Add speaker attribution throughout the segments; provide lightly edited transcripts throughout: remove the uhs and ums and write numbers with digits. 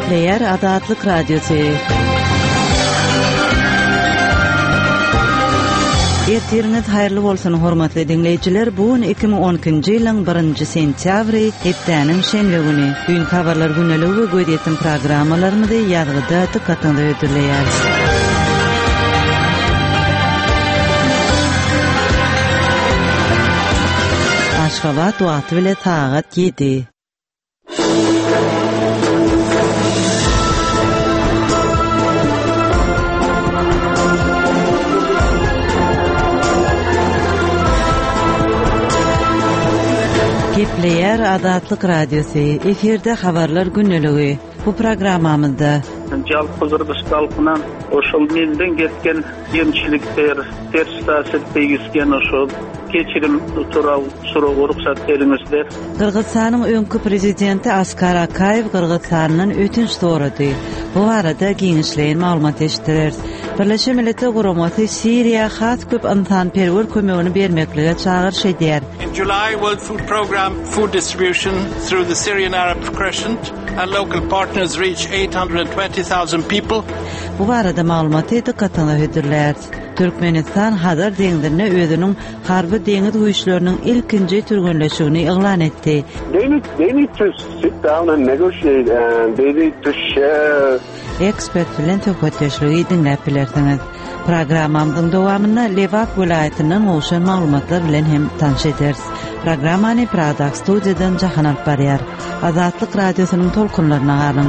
Speaker 1: Kepler Adatlyk Radiosu. Ertiriniz hayırlı bolsun hormatly dinleýijiler. Bugun 2012-nji ýylyň 1-nji sentýabry, hepdeniň şenbe güni. Gün habarlar güneligi we göýdýän programmalaryny ýadgyda dikkatinizi ödülýäris. Aşgabat wagty bilen saat 7. Kepler Adatlyk Radiosu. Eferde habarlar günneligi. Bu programmamyzda
Speaker 2: Jalpy Kyrgyzstandan oşul melden getken ýemçilikler, ters täsir tegisken oşul geçirim tural soragy ruhsat beriňizler.
Speaker 1: Kırgızstanyň öňkü prezidenti Askar Akayew Kırgızstanyň ötünç sorady. Bu arada giňişleýän maglumat eşitdiler. Birleşik Milletler Guramasy Syria has köp insanperwer kömegini bermeklige çağırış edýär.
Speaker 3: In July, World Food Programme food distribution through the Syrian Arab Crescent and local partners reached 820,000 people.
Speaker 1: Bu arada maglumaty dikkatine hödürler. Türkmenistan Hadar deňizine özüniň harby deňiz güýçleriniň ilkinji türgenleşigini iglan etdi.
Speaker 4: They need to sit down and negotiate and they need to share.
Speaker 1: Ekspert bilen töhfetleşligi dinläp bilersiňiz. Programmamyzyň dowamyna Lewap vilayetinden goşan maglumatlar bilen hem tanış ederiz. Programmany Pradak studiýadan jahan alyp barýar. Azatlyk radiosynyň tolkunlaryna garyn.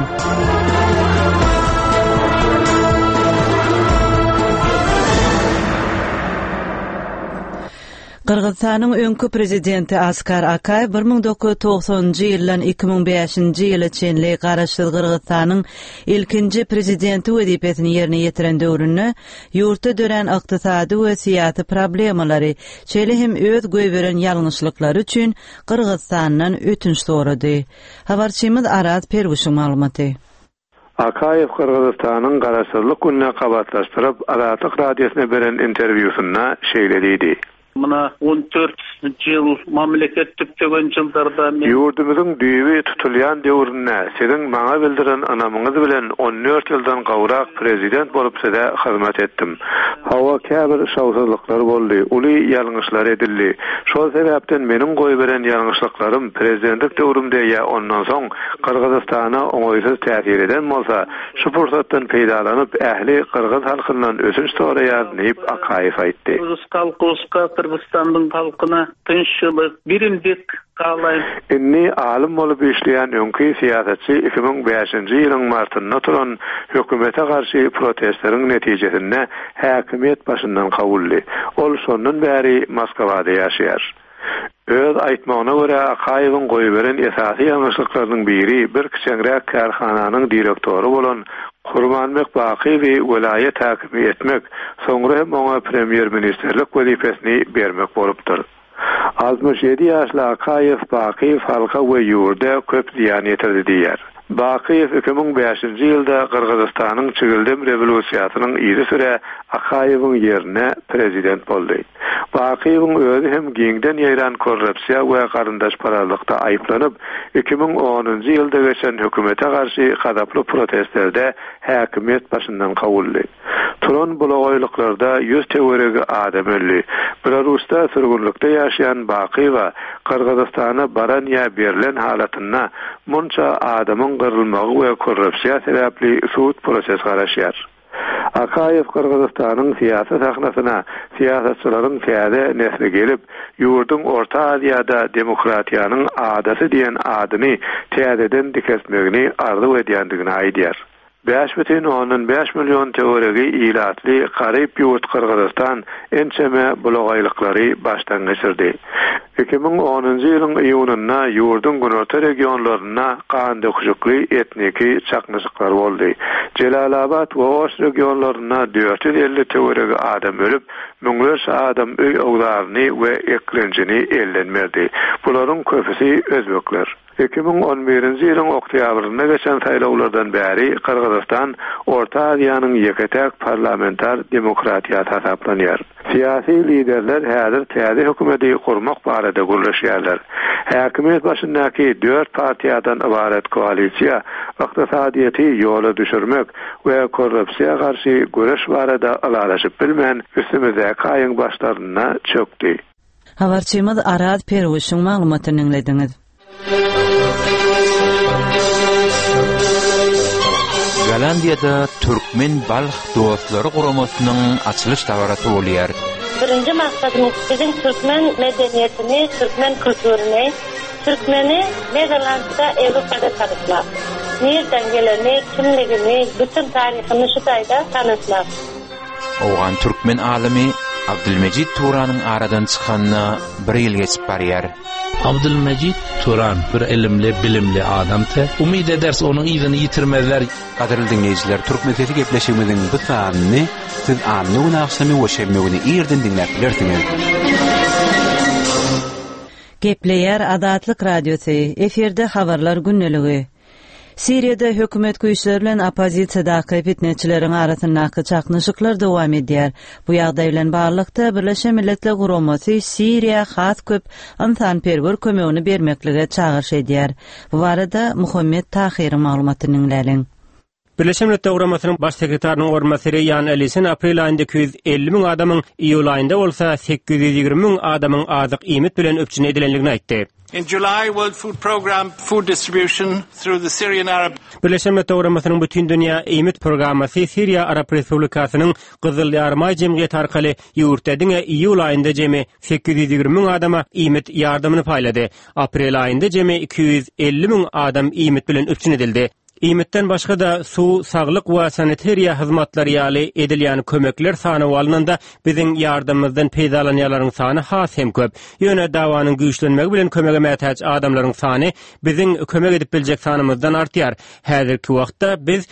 Speaker 1: Kırgızstanyň öňkü prezidenti Askar Akayew 1990-njy ýyldan 2005-nji ýyla çenli garaşly Kırgızstanyň ilkinji prezidenti wezipesini ýerine ýetiren döwründe ýurtda dören ykdysady we syýasy problemalary, çeli hem öz göýberen ýalňyşlyklary üçin Kırgızstandan ötünç sorady. Habarçymyz Araz Perguşyň maglumaty.
Speaker 4: Akayew Kırgızstanyň garaşlyk gününe kabatlaşdyryp Adatlyk radiosyna beren interwýusynda şeýledidi.
Speaker 2: Muna 14 ýyl mamleket tüpdegen ýyldarda
Speaker 4: ýurdumyzyň düýbi tutulýan döwründe senin maňa bildiren anamyňyz bilen 14 ýyldan gawrak prezident bolup-da hyzmat etdim. Hawa käbir şawsuzlyklar boldy, uly ýalňyşlar edildi. Şol sebäpden meniň goýberen ýalňyşlyklarym prezidentlik döwrümde ýa ondan soň Kırgızstana oňoýsuz täsir eden bolsa, şu fursatdan peýdalanyp ähli Kırgız halkynyň ösünç soraýar diýip Akayew aýtdy. Kırgızstanyň halkyna tinçlyk, birimlik galaýyn. Inni alim bolup işleýän öňkü syýasatçy 2005-nji ýylyň martynda turan hökümete garşy protestlaryň netijesinde häkimet başyndan kawuldy. Ol şondan bäri Moskwada ýaşaýar. Öz aýtmagyna görä Akayewiň goýberen esasy ýalňyşlyklarynyň biri bir kiçiňrek karhananyň direktory bolan Kurmanbek Bakiýewi welayet häkimi etmek, soňra hem oňa premier ministerlik wezipesini bermek bolupdyr. 67 ýaşly Akayew Bakiýew halka we ýurda köp ziýan ýetirdi diýär. Bakiýew 2005-nji ýylda Kırgızstanyň çygyldım rewolýusiýasynyň ýyly süre Akayewiň ýerine prezident boldy. Bakiýewiň özü hem giňden ýaýran korrupsiýa we garyndaşpararlykda aýyplanyp 2010-njy ýylda geçen hökümete garşy gadaply protestlerde häkimet başyndan kawuldy. Turan bulagoýlyklarda 100 teweregi adam öldi. Belarusda sürgünlikde ýaşaýan Bakiýew Kırgızstana baran ýa berilen halatynda munça adamyň gyrylmagy we korrupsiýa sebäpli suud proses garaşýar. Akayew Kırgızstanyň syýasat sahnasyna syýasatçylaryň täze nesli gelip, ýurdun Orta Aziýada demokratiýanyň adasy diýen adyny täzeden dikesmegini arzu edýändigini aýdýar. 5,5 milyon teoregi ilatli garip ýurt Kırgızstan ençeme bulagoýlyklary başdan geçirdi. 2010-njy ýylyň iýunynda ýurdun günorta regionlaryna gandy hujukly etniki çakmyşyklar boldy. Jelalabad we Oş regionlaryna 450 teoregi adam ölüp, müňlerçe adam öý oglaryny we eklenjini ellenmerdi. Bularyň köpüsi özbekler. 2011-nji ýylyň oktýabrynda geçen saýlawlardan bäri Kırgızstan Orta Aziýanyň ýeketek parlamentar demokratiýa tasaplanýar. Siyasi liderler häzir täze hökümeti kurmak bar barada guruluşýarlar. Häkimet başyndaky 4 partiýadan ibaret koalisiýa ykdysadyýaty ýola düşürmek we korrupsiýa garşy güreş barada alalaşyp bilmän üstümize kaýyň başlaryna çökdi.
Speaker 1: Habarçymyz Arad Perwuşyň maglumatyny dinlediňiz.
Speaker 5: Galandiyada Türkmen Balx dostlary guramasynyň açylyş tawaratı bolýar.
Speaker 6: Birinci maksadımız bizim Türkmen medeniyetini, Türkmen kültürünü, Türkmeni Nederland'da, Avrupa'da tanıtmak. Nereden geleni, kimligini, bütün tarihini şu dayda tanıtmak.
Speaker 5: Oğan Türkmen alimi Abdülmecid Turan'ın aradan çıkanına bir yıl geçip barýar.
Speaker 7: Abdülmecid Turan bir ilimli, bilimli adamdı. Umid eders onun iyidini yitirmezler.
Speaker 5: Qadirli dinleyiciler, Türkmen'deki gepleşimizin bu sahanını siz anlıqın akşamı ve şevmegini iyirden dinlep bilirsiniz.
Speaker 1: Gepleyer Adatlyk Radiosu, efirde habarlar günneligi. Siriýada hökümet güýçleri bilen opozisiýadaky fitneçileriň arasyndaky çaknyşyklar dowam edýär. Bu ýagdaý bilen barlykda Birleşen Milletler Guramasy Siriýa has köp insanperwer kömegini bermeklige çağırş edýär. Bu barada Muhammed Tahir maglumatyny dinleýäň.
Speaker 8: Birleşen Milletler Guramasynyň baş sekretarının ornamasyry Jan Eliasson aprel aýynda 250.000 adamyň iýul aýynda bolsa 820.000 adamyň azyk iýmet bilen öpçüne edilenligini aýtdy.
Speaker 3: In July, World Food Programme food distribution through the Syrian Arab.
Speaker 8: Birleşen Milletler Guramasynyň bütün dünýä iýmet programmasy Siriýa Arab Respublikasynyň Gyzyl Ýarma jemgyýeti arkaly ýurtdadyň iýul aýynda jemi 820.000 adama iýmet ýardymyny paýlady. Aprel aýynda jemi 250.000 adam iýmet bilen öpçün edildi. İýmetden başga da su, saglyk we sanitariýa hyzmatlary ýaly edilýän kömekler sany walnanda biziň ýardymymyzdan peýdalanýarlaryň sany has hem köp. Ýöne dawanyň güýçlenmegi bilen kömege mätäç adamlaryň sany biziň kömek edip biljek sanymyzdan artýar. Häzirki wagtda biz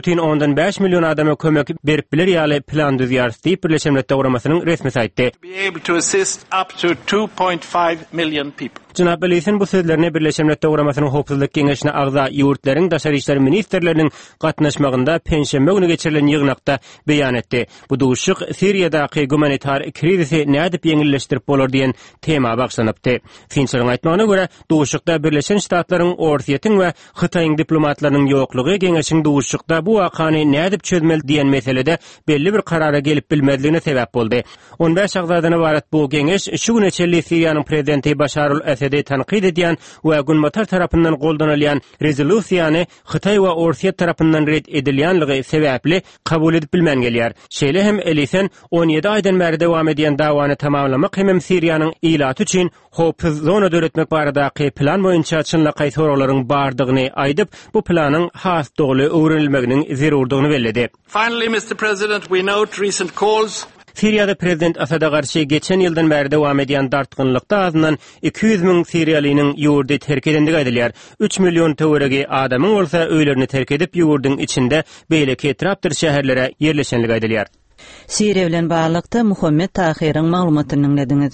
Speaker 8: 2,5 milyon adama kömek berip biler ýaly plan düzýärys diýip Birleşen Milletler Guramasynyň resmi saýtdy.
Speaker 3: Be able to assist up to 2.5 million people.
Speaker 8: Janabi Eliasson bu sözlerini Birleşen Milletler Guramasynyň Howpsuzlyk Geňeşine agza ýurtlaryň daşary işler ministrleriniň gatnaşmagynda pensiýa günü geçirilen ýygnakda beýan etdi. Bu duşuk Siriýadaky humanitar krizisi nädip ýeňilleşdirip bolar diýen tema bagşlanypdy. Finçlerin aýtmagyna görä, duşukda Birleşen Ştatlaryň orsiýetin we Hytaýyň diplomatlarynyň ýoklugy geňeşiň duşukda bu wakany nädip çözmeli diýen meselede belli bir karara gelip bilmezligine sebäp boldy. 15 agzadan ibaret bu geňeş şu güne çelli Siriýanyň prezidenti Başar al-Esad'i tanqid edýän we Gulmatar tarapyndan goldanylýan rezolýusiýany Hytaý we orsiýet tarapyndan red edilýänligi sebäpli kabul edip bilmän gelýär. Şeýle hem Eliasson 17 aýdan bäri dowam edýän dawany tamamlamak hem Siriýanyň ilaty üçin howpsuz zona döretmek baradaky plan boýunça çynlykay soraglaryň bardygyny aýdyp, bu planyň has dogly öwrenilmeginiň zerurdygyny belledi.
Speaker 3: Finally, Mr. President, we note recent calls.
Speaker 8: Siriýada prezident Asada garşy geçen ýyldan bäri dowam edýän dartgynlykda azyndan 200.000 Siriýalynyň ýurdy terk edendigi aýdylýar. 3 milyon töweregi adamyň bolsa öýlerini terk edip ýurdyň içinde beýleki etrapdyr şäherlere ýerleşenligi aýdylýar.
Speaker 1: Siriýa bilen barlykda Muhammed Tahiryň maglumatyny dinlediňiz.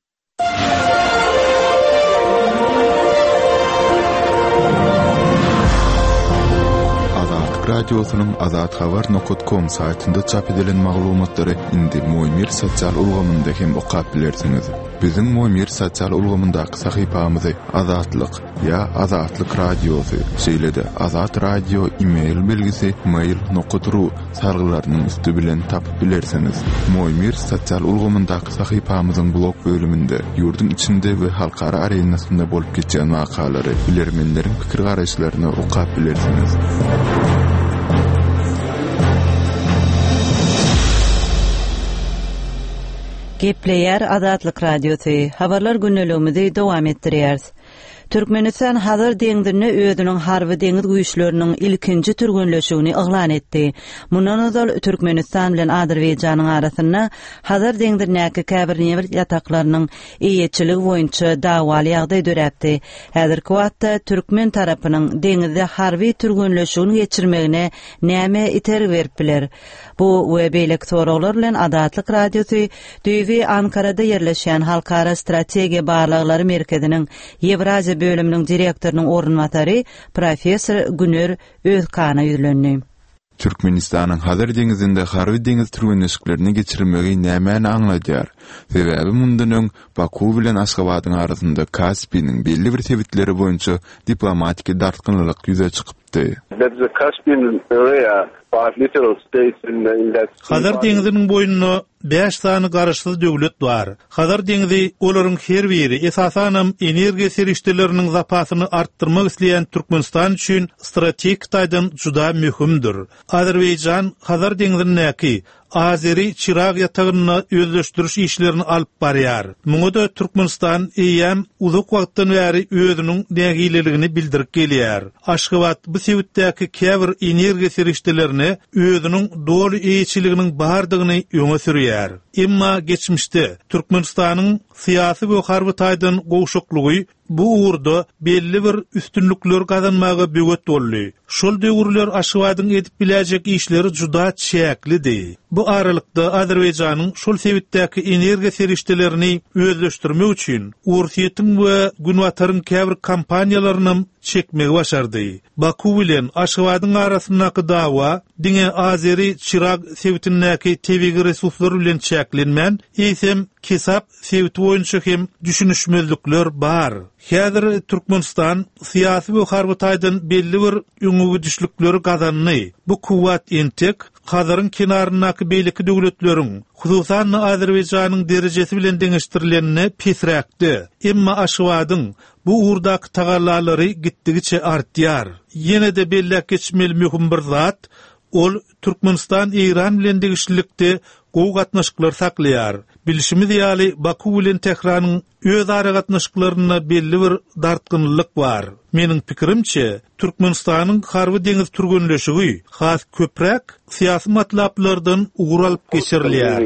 Speaker 9: Radiosynyň azathabar.com saýtynda çap edilen maglumatlary indi Moýmir sosial ulgamynda hem okap bilersiňiz. Biziň Moýmir sosial ulgamyndaky sahypamyzy Azatlyk ýa Azatlyk Radiosy şeýle-de Azat Radio e-mail belgisi mail.ru sargylarynyň üstü bilen tapyp bilersiňiz. Moýmir sosial ulgamyndaky sahypamyzyň blog bölüminde ýurduň içinde we halkara arenasynda bolup geçen wakalary, bilermenleriň pikir garaşlaryny okap bilersiňiz.
Speaker 1: Gepleyer Adatlyk Radiosu, habarlar günneligimizi dowam etdirýäris. Türkmenistan hazır deňdirine özüniň harby deňiz güýçleriniň ilkinji türgünleşigini iglan etdi. Mundan öňe Türkmenistan bilen Azerbaýjanyň arasynda hazır deňdirnäki käbir nemir ýataklarynyň eýetçiligi boýunça dawaly ýagdaý döräpdi. Häzirki wagtda Türkmen tarapynyň deňizde harby türgünleşigini geçirmegine näme iter berip biler? Bu we beýlek soraglar bilen Adatlyk Radiosu düýbi Ankarada ýerleşýän Halkara Strategiýa Barlaglary Merkeziniň Ýewraziýa bölüminiň direktorynyň ornatary professor Günür Özkana ýüzlendi.
Speaker 9: Türkmenistanyň Hazar deňizinde harby deňiz türgenleşiklerini geçirmegi nämäni aňladýar? Sebäbi mundan öň Baku bilen Aşgabatyň arasynda Kaspiynyň belli bir sebitleri boýunça diplomatik dartgynlyk ýüze çykypdy.
Speaker 4: That's the Caspian area.
Speaker 10: Hazar deňiziniň boýunda 5 sany garaşsyz döwlet bar. Hazar deňizi olaryň her biri esasanam energiýa serişdirleriniň zapasyny artdyrmak isleýän Türkmenistan üçin strategik taýdan juda möhümdir. Azerbaýjan Hazar deňizini näki Azeri çyrag ýatagyny özleşdiriş işlerini alyp barýar. Muňa da Türkmenistan eýem uzak wagtdan bäri özüniň nägileligini bildirip gelýär. Aşgabat bu sebäpdäki käbir energiýa serişdirlerini özüniň dolu eýçiliginiň bardygyny öňe sürýär. Emma geçmişde Türkmenistanyň syýasy we harby taýdan gowşuklugy bu uğurda belli bir üstünlükler kazanmaga böget boldy. Şol döwürler Aşgabatyň edip biläjek işleri juda çäklidir. Bu aralykda Azerbaýjanyň şol sebäpdäki energiýa serişdirlerini özleşdirmek üçin Ursiýetiň we Günwataryň käbir kampaniýalaryny çekmegi başardy. Baku bilen Aşgabatyň arasyndaky dawa diňe Azeri çyrag sebätindäki tebigi resurslar bilen çäklenmän, eýsem kesap sebäti boýunça hem düşünüşmezlikler bar. Häzir Türkmenistan syýasy we harby taýdan belli bir öňüge düşlükleri gazandy. Bu kuwat entek Hazaryň kenaryndaky beýleki döwletleriň, hususan Azerbaýjanyň derejesi bilen deňeşdirilenine pesräkdi. Emma Aşgabatyň bu uğurdaky tagallalary gitdigiçe artýar. Ýene de belli geçmeli möhüm bir zat, ol Türkmenistan Iran bilen degişlikde gowy gatnaşyklar saklaýar. Bilişimiz ýaly Baku bilen Tehranyň özara gatnaşyklaryna belli bir dartgynlyk bar. Meniň pikirimçe, Türkmenistanyň harby deňiz türgenleşigi has köprek syýasy matlaplardan ugur alyp geçirilýär.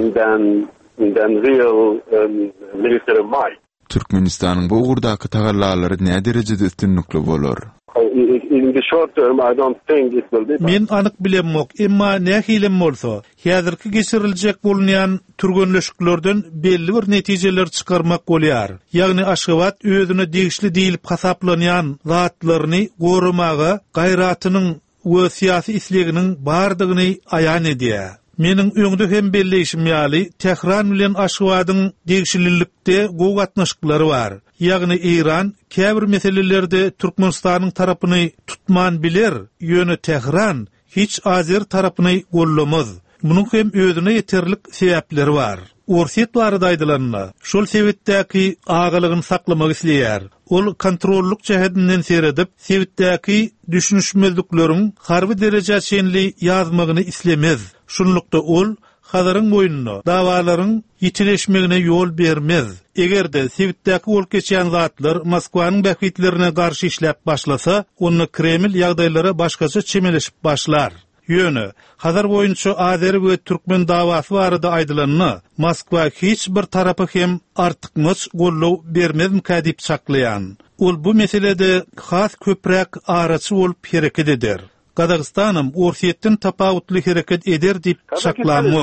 Speaker 9: Türkmenistanyň bu ugurdaky tagallalary näme derejede üstünlükli bolar?
Speaker 4: In the short term, I don't think it will be.
Speaker 10: Men anyk bilemok, emma nähilem bolsa, häzirki geçiriljek bolýan türgenleşiklerden belli bir netijeler çykarmak bolýar. Ýagny Aşgabat özüne degişli diýilip hasaplanýan zatlaryny gorumaga gaýratynyň we syýasy isleginiň bardygyny aýan edýär. Meniň öňde hem belleşim ýaly Tehran bilen Aşgabatyň degişlilikde gowy gatnaşyklary bar. Ýagny Iran käbir meselelerde Türkmenistanyň tarapyny tutman biler, ýöne Tehran hiç Azer tarapyny gollamaz. Munyň hem özüne ýeterlik sebäpleri bar. Ursiýet barada aýdylanma. Şol sebäpdäki agalygyny saklamak isleýär. Ol kontrolluk jähetinden seredip, sebäpdäki düşünüşmezlikleriň harby dereje çenli ýazmagyny islemez. Şunlukda ol Hazaryň boýunna dawalaryň ýitileşmegine ýol bermez. Egerde sebäpdäki ol geçýän zatlar Moskwanyň bähwitlerine garşy işläp başlasa, onu Kreml ýagdaýlara başgaça çemeleşip başlar. Ýöne, Hazar boýunça Azer we Türkmen dawasy barada aýdylanma, Moskwa hiç bir tarapy hem artykmyş gollaw bermezmi kadip çaklaýan. Ol bu meselede has köprek araçy bolup hereket eder. Kazakistan'ım Ursiýetden tapawutly hereket eder diýip çaklanmak.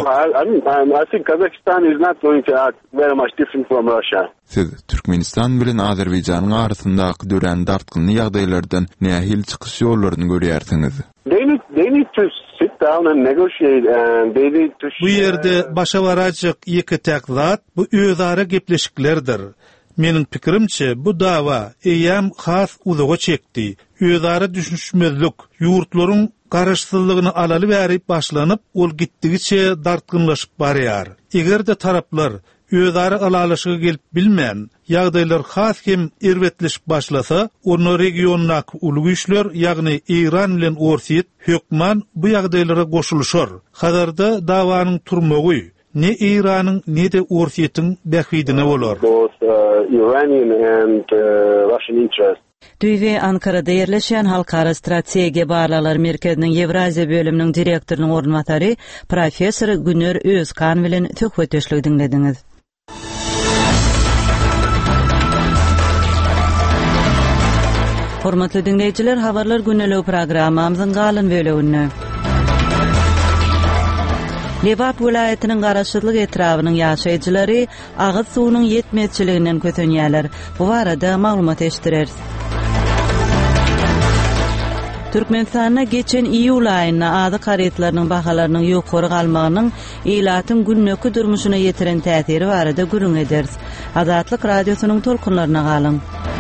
Speaker 4: I think Kazakhstan is not going to act very much different from Russia.
Speaker 9: Siz Türkmenistan bilen Azerbaýjanyň arasyndaky dören dartgynly ýagdaýlardan nähil çykyş ýollaryny görýärsiňiz?
Speaker 4: They need to sit down and negotiate, and they need to
Speaker 10: Bu ýerde başa barajak ýeki tek zat bu özara gepleşiklerdir. Meniň pikirimçe bu dawa eýem has uzaga çekdi. Özara düşünüşmezlik, ýurtlaryň garaşsyzlygyny alaly bäri başlanyp, ol gitdigiçe dartgynlaşyp barýar. Egerde taraplar özara alalyşyga gelip bilmän, ýagdaýlar has hem erwetleşip başlasa, onu regionnak ulug güýçler, ýagny Iran bilen Ursiýet hökman bu ýagdaýlara goşulýar. Hazarda dawanyň turmagy ne İran'ın ne de Ursiýetiň bähwidine bolar.
Speaker 4: Iranian and Russian interest.
Speaker 1: Düýbe Ankara'da ýerleşýän Halkara Strategiýa Barlalar Merkeziniň Ewraziýa bölüminiň direktorynyň ornwatary professor Güner Özkan bilen töhfetdeşlik dinlediňiz. Hormatly dinleýijiler, habarlar günelegi programmamyzyň galan böleginde. Lebap vilayetinin garaşyzlyk etrawynyň ýaşaýjylary agyz suwunyň ýetmezçiliginden kötenýärler. Bu barada maglumat eşdirer. Türkmenistana geçen iyul ayına ady karyatlarynyň bahalarynyň ýokary galmagynyň elatyň günnäki durmuşyna ýetiren täsiri barada gürüň ederiz. Azatlyk radiosynyň tolkunlaryna galyň.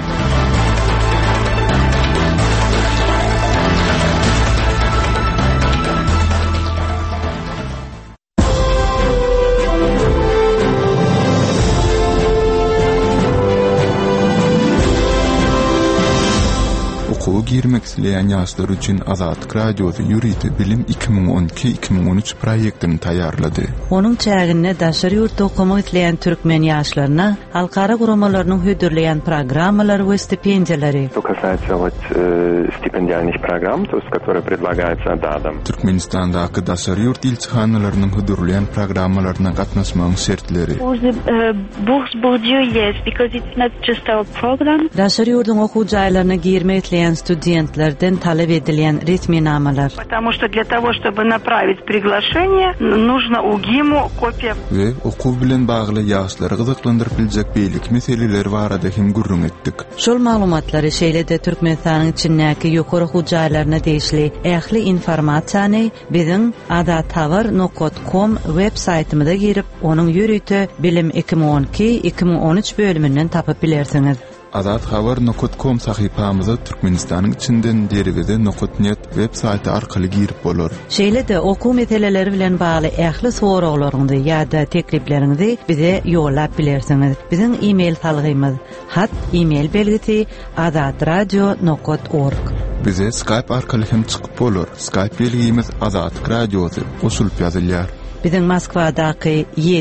Speaker 9: Okuw girmek isleýän ýaşlar üçin Azatlyk radiosy ýüridi bilim 2012-2013 proýektini taýýarlady.
Speaker 1: Onuň çägine daşary ýurtda okumak isleýän türkmen ýaşlaryna halkara guramalarynyň hödürleýän programmalary we stipendiýalary.
Speaker 11: Что касается стипендиальных программ, то есть которые предлагаются ДАДом.
Speaker 9: Türkmenistandaky daşary ýurt ilçihanalarının hödürleýän programmalaryna gatnaşmagyň şertleri.
Speaker 12: Bourse Bourdieu, yes, because it's not just our program.
Speaker 1: Daşary ýurduň okuw jaýlaryna girmek isleýän studentlerden talep edilen resminamalar.
Speaker 12: Потому что для того, чтобы направить приглашение, нужно УГИМу копия.
Speaker 9: Ve okuw bilen bagly ýaşlary gyzyklandyryp biljek beýlik meseleleri barada hem gürrüň etdik.
Speaker 1: Şol maglumatlary şeýle-de Türkmenistanyň içindäki ýokary okuw jaýlaryna değişli ähli informasiýany biziň adathabar.com web saytymyza girip, onuň ýürüýte bilim 2012-2013 bölümünden tapyp bilersiňiz.
Speaker 9: Adathabar.com sahypamyza Türkmenistanyň içinden derewede .net web saýty arkaly girip bolar.
Speaker 1: Şeýle-de okuw meseleleri bilen bagly ähli soraklaryňyzy ýa-da teklipleriňizi bize ýollap bilersiňiz. Biziň e-mail salgymyz hat e-mail belgisi azatradio.org.
Speaker 9: Bize Skype arkaly hem çykyp bolar. Skype belgimiz Azatlyk radiosy. Usulyp ýazylýar.
Speaker 1: Biziň Moskwadaky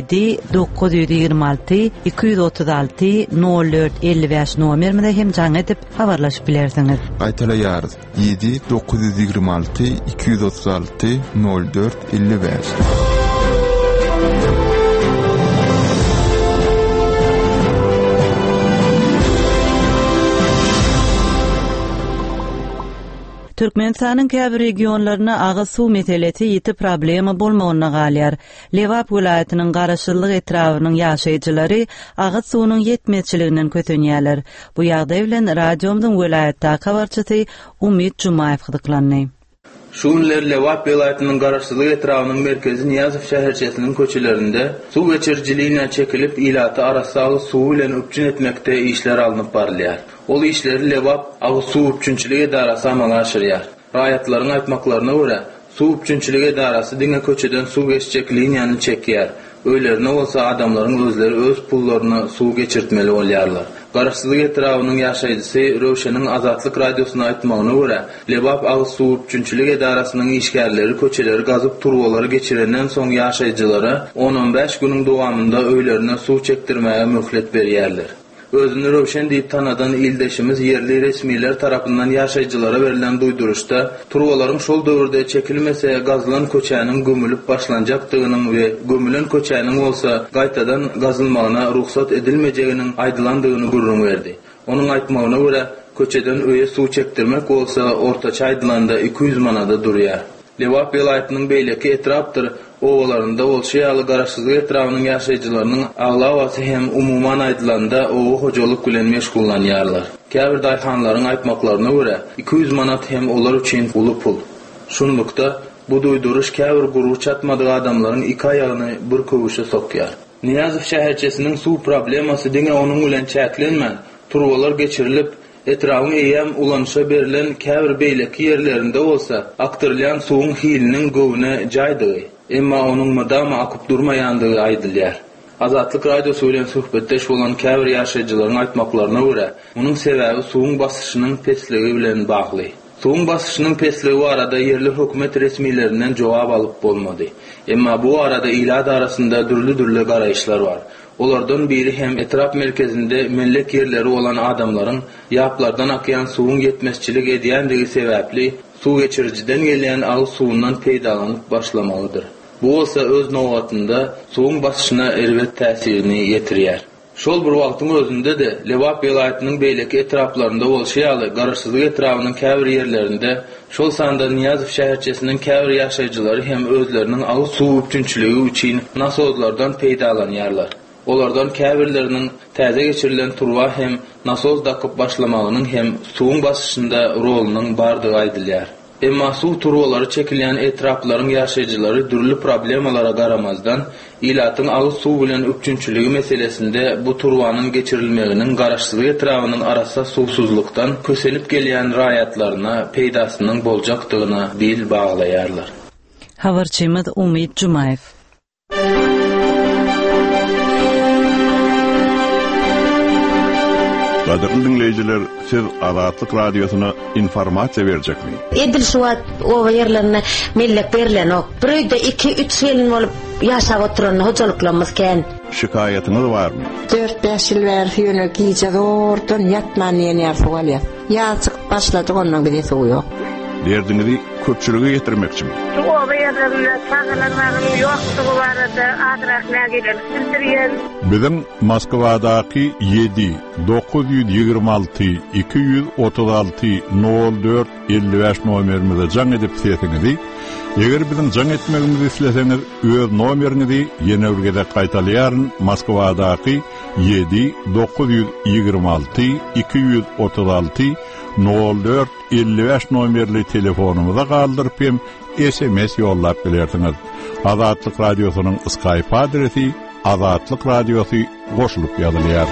Speaker 1: 7-926-236-04-55 nomerine hem jaň edip habarlaşyp bilersiňiz.
Speaker 9: Gaýtalaýarys 7-926-236-04-55.
Speaker 1: Türkmenistanyň käbir regionlaryna agyz suw meselesi ýeti problema bolmagyna galýar. Lewap vilayatynyň garaşylyk etrawynyň ýaşaýjylary agyz suwunyň ýetmezçiliginden kötenýärler. Bu ýagdaý bilen radiomyzyň vilayatda habarçysy Umid Jumaýew hydyklany.
Speaker 13: Şunlar Lewap vilayatynyň garaşylyk etrawynyň merkezi Niýazow şäherçesiniň köçelerinde suw geçirjiliğine çekilip ilaty arasaly suw bilen öpçün etmekde işler alınıp barylýar. Ol işleri Lewap agyz suw öpçünçiligi edarasy amaga aşyrýar. Raýatlaryň aýtmaklaryna görä, suw öpçünçiligi edarasy diňe köçeden suw geçjekligiň ýanyny çekýär. Öýlerine bolsa adamlaryň özleri öz pullaryny suw geçirtmeli bolýarlar. Garaşsylyk etrawynyň ýaşaýjysy Röwşeniň Azatlyk radiosyna aýtmagyna görä, Lewap agyz suw öpçünçiligi edarasynyň işgärleri köçeleri gazyp turwalary geçirenden soň ýaşaýjylara 10-15 günüň dowamında öýlerine suw çekdirmäge möhlet berýärler. Özüni Röwşen diýip tanadan ildeşimiz yerli resmiler tarapyndan ýaşaýjylara berilen duýduruşda turwalaryň şol döwürde çekilmese gazylan köçäniň gömülüp başlanjakdygynyň we gömülen köçäniň bolsa gaýtadan gazylmagyna ruhsat edilmejeginiň aýdylandygyny gürrüň berdi. Onuň aýtmagyna görä, köçeden öýe suw çekdirmek bolsa ortaça aýdylanda 200 manada durýar. Lewap vilayatynyň beýleki etrapdyr. Owalarynda bolşýaly garaşsyzlyk etrawynyň ýaşaýjylarynyň aglawaty hem umuman aýdylanda owa hojalyk bilen meşgullanýarlar. Käbir daýhanlaryň aýtmaklaryna görä 200 manat hem olar üçin uly pul. Şunlukda bu duýduruş käbir guruh çatmadyk adamlaryň iki aýagyny bir köwüşe sokýar. Niýazow şäherçesiniň suw problemasy diňe onuň bilen çäklenmän, turwalar geçirilip etrawyň eýem ulanşa berilen käbir beýleki ýerlerinde bolsa, aktyrylýan suwuň hiliniň gowuna jaýdygy, emma onuň madama akyp durmaýandygy aýdylýar. Azatlyk radiosu bilen suhbetdeş bolan käbir ýaşaýjylaryň aýtmaklaryna görä, munyň sebäbi suwuň basyşynyň pesligi bilen bagly. Suwuň basyşynyň pesligi arada yerli hökümet resmiýetlerinden jogap alyp bolmady. Emma bu arada ilad arasynda dürli garaýşlar bar. Olardan biri hem etrap merkezinde mellek yerleri olan adamların yaplardan akyan suwun yetmezçilik edýändigi sebäpli suw geçirjiden gelýän agyz suwundan peýdalanyp başlamalydyr. Bu bolsa öz nowatynda suwun basyşyna elbet täsirini ýetirýär. Şol bir wagtyň özünde de Lewap vilayatynyň beýleki etraplarynda bolşýaly garaşsyzlyk etrawynyň käbir ýerlerinde şol sanda Niýazow şäherçesiniň käbir ýaşaýjylary hem özleriniň agyz suw üçinçiligi üçin nasozlardan peýdalanýarlar. Olardan käbirleriniň täze geçirilen turwa hem nasoz dakyp başlamagynyň hem suwun basyşynda rolunyň bardygy aýdylýar. Emma su turwaları çekilen etraflaryň ýaşaýjylary dürli problemalara garamazdan ilatın agy su bilen üçünçüligi meselesinde bu turwanyň geçirilmeginiň garaşsyzy etrawynyň arasynda susuzlukdan köselip gelýän raýatlaryna peýdasynyň boljakdygyna dil baglaýarlar.
Speaker 1: Habarçymyz Umid Jumayev.
Speaker 14: Qadirli dinleyijiler, siz Azatlyk radiosuna informasiýa berjekmi?
Speaker 15: Edil suat o yerlerine millek berilen ok. Biröýde 2-3 ýyl bolup ýaşap oturan hojalyklymyz ken.
Speaker 14: Şikayetyňyz barmy?
Speaker 15: 4-5 ýyl bäri ýöne giýje zordan ýatman ýene ýa-da ýazyk başlady ondan bir ýesu ýok.
Speaker 14: Derdiňizi köpçülüge ýetirmekçimi?
Speaker 6: O yerlerine sağlanmagyň ýokdugy barada adresine gidelim.
Speaker 14: Bizim Moskwadaky 7 926 236 04 55 nomerimize jaň edip seýetiňizi, eger bizim jaň etmegimizi isleseňiz, öz nomerinizi ýene urgede gaýtalýaryn. Moskwadaky 7 926 236 04 55 nomerli telefonumuza galdyryp hem SMS ýollap bilersiňiz. Azatlyk radiosynyň Skype adresi Azatlyk radiosu goşulup ýazylýar.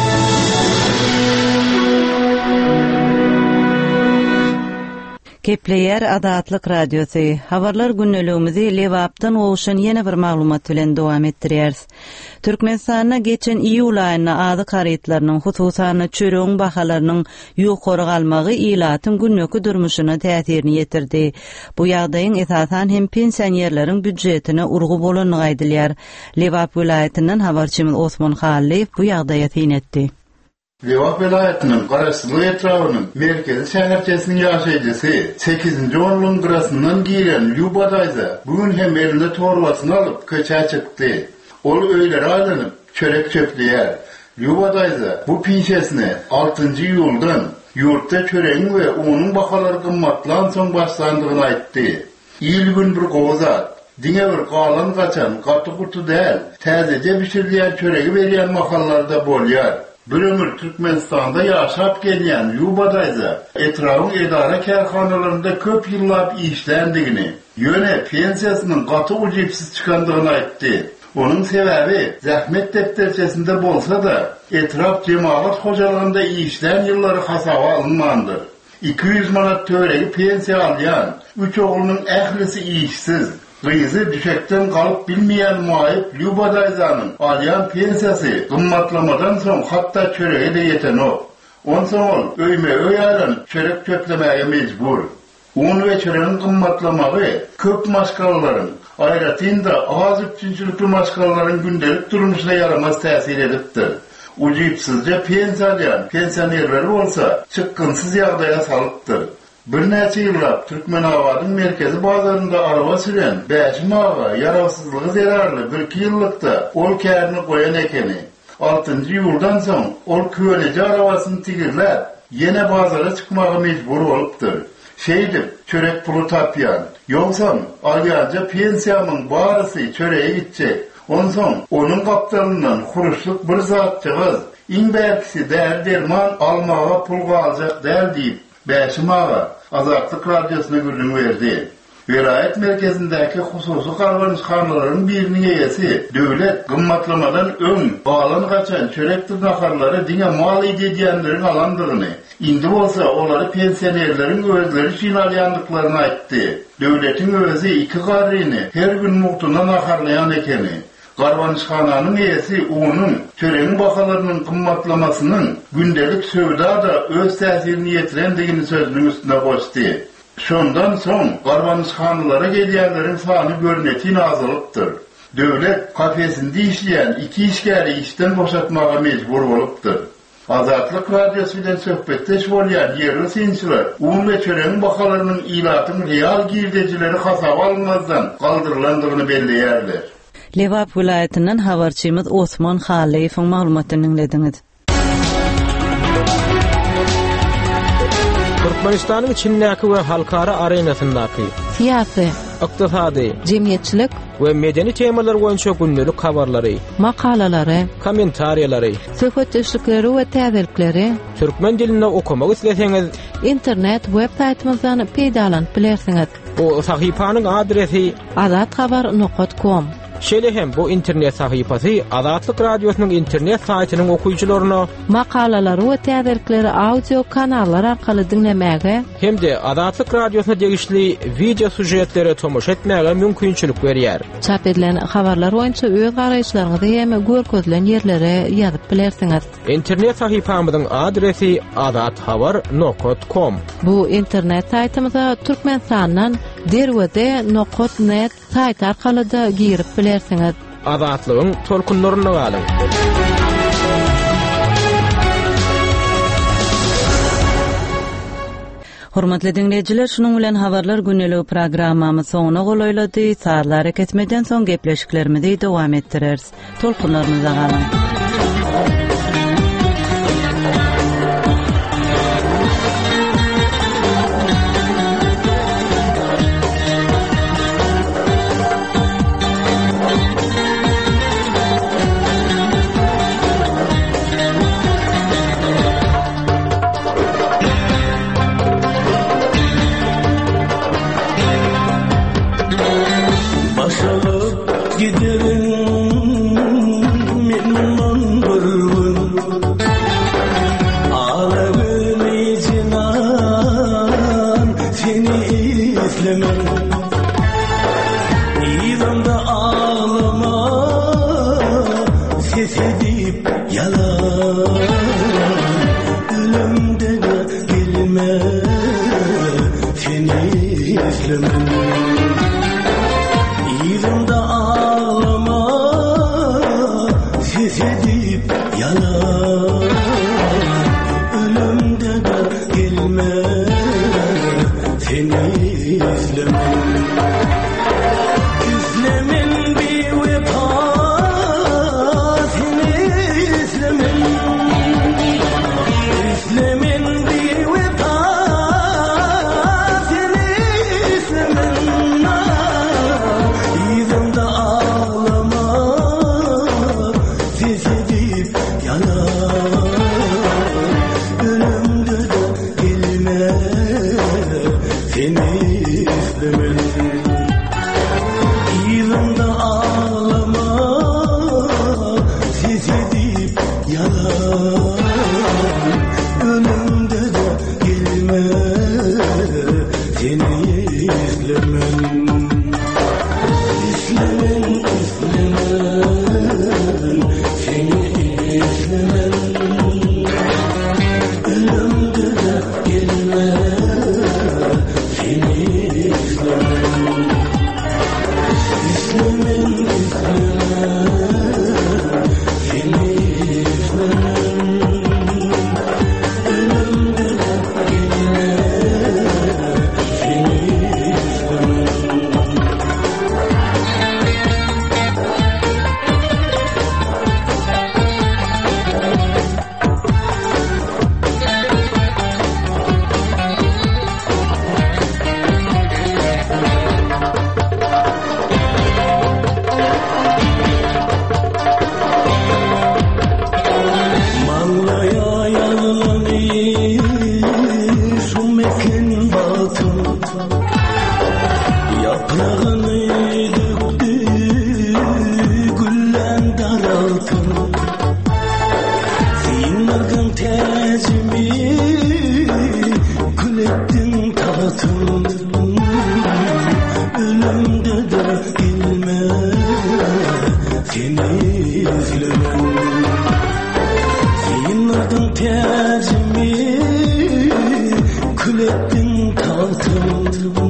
Speaker 1: Kepleyer Azatlyk radiosu. Habarlar günneligimizi Lewapdan oğuşan ýene bir maglumat bilen dowam etdirýäris. Türkmenistana geçen iýul aýyna ady garytlarynyň hususan çöregiň bahalarynyň ýokary galmagy ilatyň günnäki durmuşyna täsirini ýetirdi. Bu ýagdaýyň esasan hem pensionerleriň büdjetine urgu bolanyny aýdylýar. Lewap vilayatynyň habarçymyz Osman Halleýew bu ýagdaýa täýnetdi.
Speaker 16: Lewap vilayatynyň garaşsyzlyk etrawynyň merkezi şäherçesiniň ýaşaýjysy 8-nji onluň gyrasyndan giren Ýubadayza bugün hem elinde torbasyny alyp köçä çykdy. Ol öýlere aýlanyp çörek çöpleýär. Ýubadayza bu pinçesini 6-njy ýyldan ýurtda çöregiň we onuň bahalary gymmatlan soň başlandygyny aýtdy. İl gün bir gowzat, diňe bir galan gaçan, gaty gurtu däl, täzeje bişirilýän çöregi berýän mahallarda bolýar. Bir ömür Türkmenistan'da yaşap gelýän Ýubadayza etrawyň edara kärhanalarynda köp ýyllap işlendigini, ýöne pensiýasynyň gaty ujypsyz çykandygyny aýtdy. Onun sebäbi zähmet defterçesinde bolsa da etraf cemaat hojalygynda işlän ýyllary hasaba alınmandyr. 200 manat töregi pensiýa alýan 3 oğlunyň ählisi işsiz. Gyzy düşekden galyp bilmeýän muaýyp Ýubadayzanyň alýan pensiýasy gymmatlamadan soň hatda çörege de ýetenok. Onsoň ol öýme öýaryn çörek çöplemäge mejbur. Un we çöregiň gymmatlamagy köp maşgalalaryň, aýratynda az üçünçülikli maşgalalaryň gündelik durmuşyna yaramaz täsir edipdir. Ujypsyzja pensiýa alýan pensionerler bolsa çykgynsyz ýagdaýa salypdyr. Bir näçe ýyllap Türkmenabadyň merkezi bazarynda araba süren Bäşim aga ýarawsyzlygy zerarly 1-2 ýyllykda ol kärini goýan ekeni. 6-njy ýyldan soň ol köleje arabasyny tigirläp ýene bazara çykmagy mejbur bolupdyr. Şeýdip çörek pulu tapýan. Ýogsa alýanca pensiýamyň barysy çörege gitjek. Onsoň onuň gapdalyndan huruşlyk bir zatçygyz iň bärkisi derman almaga pul galjak däl diýip Bäşim aga Azatlyk radiosuna gürlüň berdi. Vilayet merkezindäki hususy garwançhanalaryň biriniň eýesi döwlet gymmatlamadan öň balan gaçan çörek tırnakarlary diňe mal edýänleriň alandygyny, indi bolsa olary pensionerleriň özleri üçin alýandyklaryny aýtdy. Döwletiň özü 2 garryny her gün muktundan aharlayan ekeni. Garwançhananyň eýesi onuň çöregiň bahalarynyň gymmatlamasynyň gündelik söwdada öz täsirini ýetirendigini sözüniň üstüne goşdy. Şondan soň garwançhanalara gelýänleriň sany görnetin azalypdyr. Döwlet kafesinde işleýän 2 işgäri işden boşatmaga mejbur bolupdyr. Azatlyk radiosu bilen söhbetdeş bolýan ýerli synçylar un we çöregiň bahalarynyň ilatyň real girdejileri hasaba alınmazdan galdyrylandygyny belleýärler.
Speaker 1: Lewap vilayatynyň habarçymyz Osman Halleýewiň maglumatyny dinlediňiz.
Speaker 8: Türkmenistanyň içindäki we halkara arenasyndaky
Speaker 1: siýasy,
Speaker 17: ykdysady,
Speaker 15: jemgyýetçilik
Speaker 17: we medeni temalar boýunça gündelik habarlary,
Speaker 15: makalalary,
Speaker 17: kommentariýalary,
Speaker 15: söhbetleşikleri we täzelikleri
Speaker 17: türkmen dilinde okumak isleseňiz,
Speaker 15: internet web saytymyzdan peýdalanyp bilersiňiz.
Speaker 17: Bu sahypanyň adresi
Speaker 15: azathabar.com.
Speaker 17: Şeýle hem bu internet sahypasy Azatlyk Radiosynyň internet saýtynyň okuyjylaryna
Speaker 15: makalalary we täzelikleri audio kanallar arkaly dinlemäge
Speaker 17: hem-de Azatlyk Radiosyna degişli video sujetlere tomoşa etmäge mümkinçilik berýär.
Speaker 15: Çap edilen habarlar boýunça öz garaýşlaryňyzy hem görkezlen ýerlere ýazyp bilersiňiz.
Speaker 17: İnternet sahypamyzyň adresi azathabar.com.
Speaker 15: Bu internet saýtymyza türkmen sanynyň derwede.net saýt arkaly da girip bilersiňiz.
Speaker 17: Azatlygyň tolkunlaryna galyň.
Speaker 1: Hormatly dinleyijiler, şunun bilen habarlar güneligi programmamy soňuna golaýlady. Saatlar ketmeden soň gepleşiklerimizi dowam etdireriz. Tolkunlaryňyza galyň.
Speaker 18: Külettin kalkın